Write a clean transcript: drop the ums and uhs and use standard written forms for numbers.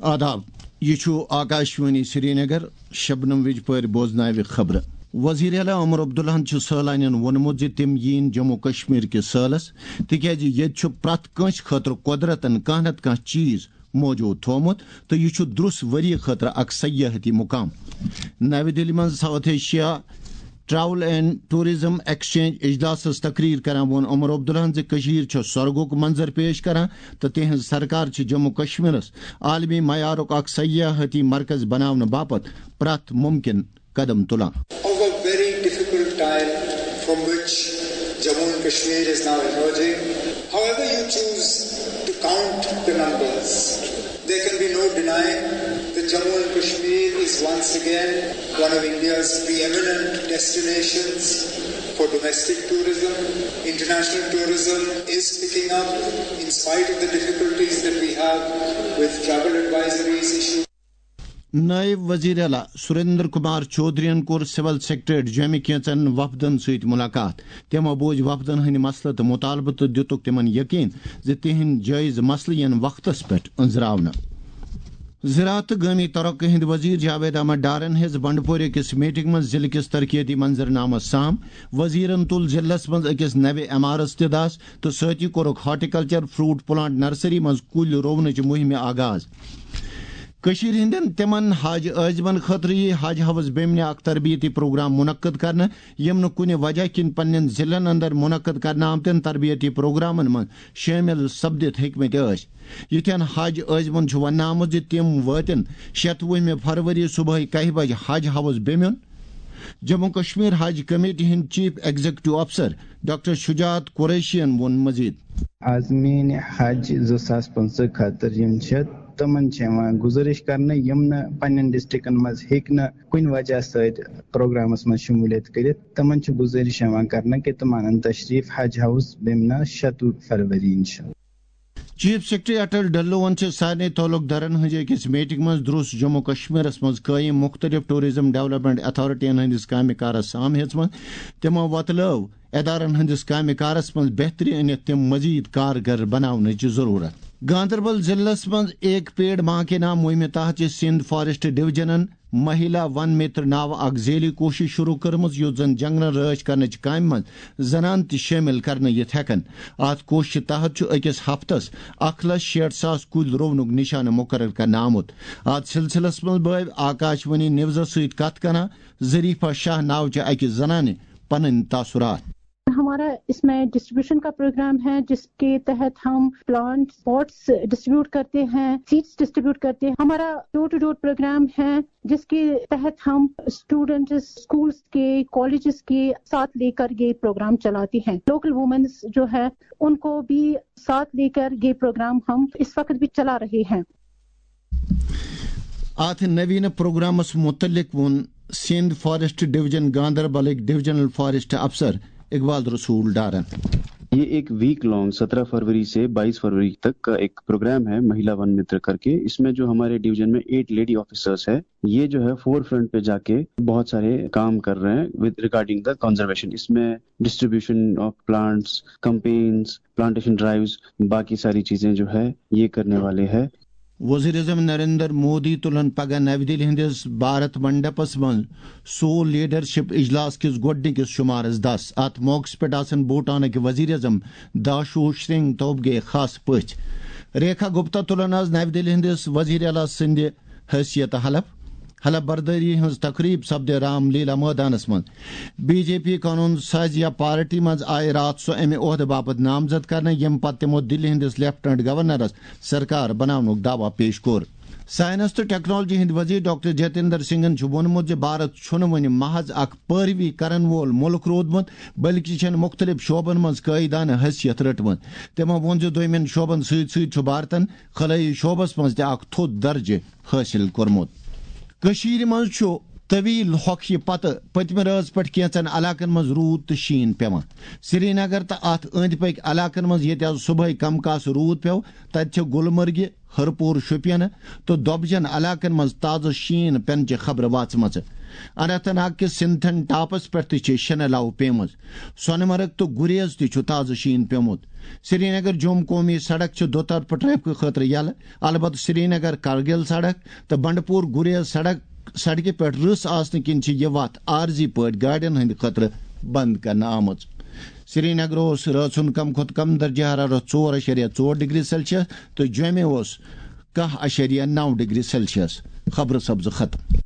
آداب یہ آکاشوانی سری نگر شبنم وج پور بوزناو خبر وزیر اعلیٰ عمر عبداللہ سٲلانین وونمت زِ تم یین جموں کشمیر کس سٲلس تکیازِ ییٚتہِ پرٛٮ۪تھ کٲنٛسہِ خٲطرٕ قۄدرتن کانٛہہ نتہٕ کانٛہہ چیز موجود تھومت تو یہ درس ؤری خٲطرٕ اکھ سیاحتی مقام نو دہلی من South Asia travel and tourism exchange اجلاسس تقریر کران وون عمر عبداللہ زِ کشیر چھ سرگک منظر پیش کران تو تہذ سرکار چھ جموں کشمیرس عالمی معیارک اکھ سیاحتی مرکز بناونہٕ باپت پرٛٮ۪تھ ممکن قدم تلان. From which Jammu and Kashmir is now emerging. However you choose to count the numbers, there can be no denying that Jammu and Kashmir is once again one of India's preeminent destinations for domestic tourism. International tourism is picking up in spite of the difficulties that we have with travel advisories issued. نائب وزیر اعلیٰ سریندر کمار چودھرین کور civil secretariat جومہِ کینژن وفدن ست ملاقات. تمو بوج وفدن ہند مسلہٕ تو مطالبہ تو دتک تمن یقین زِ تہند جائز مسلہٕ ین وقتس پہ انزراونہ. زراعت تو گامی ترقی ہند وزیر جاوید احمد ڈارن ہز بنڈپورہ کس میٹنگ من ضلع کس ترقیتی منظرنامہ سام. وزیرن تل ضلعس من اکس نوِ عمارت تہ دس تو سۭتی کورک ہارٹیکلچر فروٹ پلانٹ نرسری من کُلۍ رونٕچ مہمہِ آغاز. کشیر ہندین تمن حج عازمن خاطر یہ حج ہاؤس بیمنہ اخ تربیتی پروگرام منعقد کرنا یم نہ کُنہِ وجہ کن پنن ضلعن اندر منعقد کرنا آمتن تربیتی پروگرامن من شامل سپدت ہیکمت ٲسۍ. یتھین حج عازمن ون آمت زِ تم واتن 26 فروری صبح 1 بجے حج ہاؤس بیمن. جموں کشمیر حج کمیٹی ہند چیف ایگزیکٹو افسر ڈاکٹر شجاعت قریشین وون مزید عازمین حج 2015 خاطر یم تمن گزارش کرنے یم پنن ڈسٹرکن مز ہیکن کن وجہ ست پروگرامس مز شمولیت کرت تمن گزارش کرنا کہ تم ان تشریف حج ہاؤس بیمنا 26 فروری انشاءاللہ. چیف سیکرٹری اٹل ڈلون سارے تعلق دارن ہز اکس میٹنگ من درس جموں کشمیرس مز قائم مختلف ٹورزم ڈیولپمنٹ اتھارٹین ہندس کامہ کارس سام ہیژمت. تمو وتلو ادارن ہندس کامہ کارس مز بہتری انت تم مزید کارگر بناونچ ضرورت. گاندربل ضلع من ایک پیڑ ماں کے نام مہم تحت سندھ فارسٹ ڈویژنن مہیلا ون متر ناو اخ ذیلی کوشش شروع کرمز یوت زن جنگلن رٲچھ کرنچ کامہ من زنان تہ شامل کرنے یت ہیکن. ات کوشش تحت اکس ہفتس 1,60,000 کل رونک نشانہ مقرر کرنے آمت. ات سلسلس من بٲو آکاشوانی نیوزس ست کت کران ظریفہ شاہ ناوچہ اکس زنانہ پنن تاثرات. ہمارا اس میں ڈسٹریبیوشن کا پروگرام ہے جس کے تحت ہم پلانٹ پاٹس ڈسٹریبیوٹ کرتے ہیں، سیڈس ڈسٹریبیوٹ کرتے ہیں. ہمارا ڈور ٹو ڈور پروگرام ہے جس کے تحت ہم اسٹوڈنٹس اسکولس کے کالجز کے ساتھ لے کر یہ پروگرام چلاتے ہیں. لوکل وومنس جو ہے ان کو بھی ساتھ لے کر یہ پروگرام ہم اس وقت بھی چلا رہے ہیں. ات نوین پروگرامس متعلق ون Sindh forest division Ganderbal divisional forest افسر اقبال رسول ڈارن. یہ ایک ویک لانگ 17 فروری سے 22 فروری تک کا ایک پروگرام ہے مہیلا ون متر کر کے. اس میں جو ہمارے ڈویژن میں 8 لیڈی آفیسرس ہے یہ جو ہے فور فرنٹ پہ جا کے بہت سارے کام کر رہے ہیں ود ریگارڈنگ دا کنزرویشن. اس میں distribution of plants, campaigns, plantation drives, باقی ساری چیزیں جو ہے یہ کرنے والے ہیں. وزیر اعظم نریندر مودی تلن پگہ نو دہلی ہندس بھارت منڈپس من سول لیڈرشپ اجلاس کس گۄڈنِکِس شمارس 10. ات موقع پہ آسن بھوٹانک وزیر اعظم داشو شرنگ توبگے خاص پچ. ریکھا گپتا تلن آز نو دہلی ہندس وزیر اعلیٰ سند حیثیت حلف برداری ہز تقریب سپد رام لیلا میدانس من. بی جے پی قانون سازیہ پارٹی مز آئے رات سو امہ عہدہ باپت نامزد کرنے یم پتہ تمو دلی ہندس لیفٹنٹ گورنرس سرکار بناونک دعوی پیش کور. سائنس تو ٹیکنالوجی ہند وزیر ڈاکٹر جتیندر سنگھن وونمت زِ بھارت چھُنہٕ وۄنۍ محض اکھ پیروی کرن وول ملک رودمت بلکہ چھن مختلف شعبن مز قائدانہ حیثیت رٹمت. تمو وون زِ دویمین شعبن سۭتۍ چھُ بھارتن خلائی شعبس مز تہِ اکھ تھوٚد درجہ حٲصل کوٚرمُت. کشیر مز طویل ہوکھہ پتہ پتمہ رٲژ پٮ۪ٹھ کینٛژن علاقن منٛز روٗد تہٕ شیٖن پیوان سری نگر تہٕ اتھ أنٛدۍ پٔکۍ علاقن منٛز ییٚتہِ آز صبحٲے کم کاسہٕ روٗد پیوٚو تتہِ چھِ گلمرگہِ ہرپوٗر شوپینہٕ تہٕ دۄبجن علاقن منٛز تازٕ شیٖن پٮ۪نچہِ خبرٕ واژمژٕ اننت ناگ کِس سنتھن ٹاپس پٮ۪ٹھ تہِ چھِ شِنہٕ لو پیمٕژ سونہٕ مرگ تہٕ گریز تہِ چھُ تازٕ شیٖن پیوٚمُت سری نگر جوم قومی سڑک چھِ دوطرفہٕ ٹریفکہٕ خٲطرٕ یلہٕ البتہ سری نگر کرگل سڑک تہٕ بنڈپور گریز سڑکہِ پٮ۪ٹھ رٕس آسنہٕ کِنۍ چھِ یہِ وتھ عارضی پٲٹھۍ گاڑٮ۪ن ہٕنٛدِ خٲطرٕ بند کرنہٕ آمٕژ سری نگر اوس رٲژ ہُنٛد کم کھۄتہٕ کم درجہ حرارت 4.4 ڈگری سیلسیس تہٕ جومہِ اوس 10.9 ڈگری سیلسیس خبرٕ سبزٕ ختم.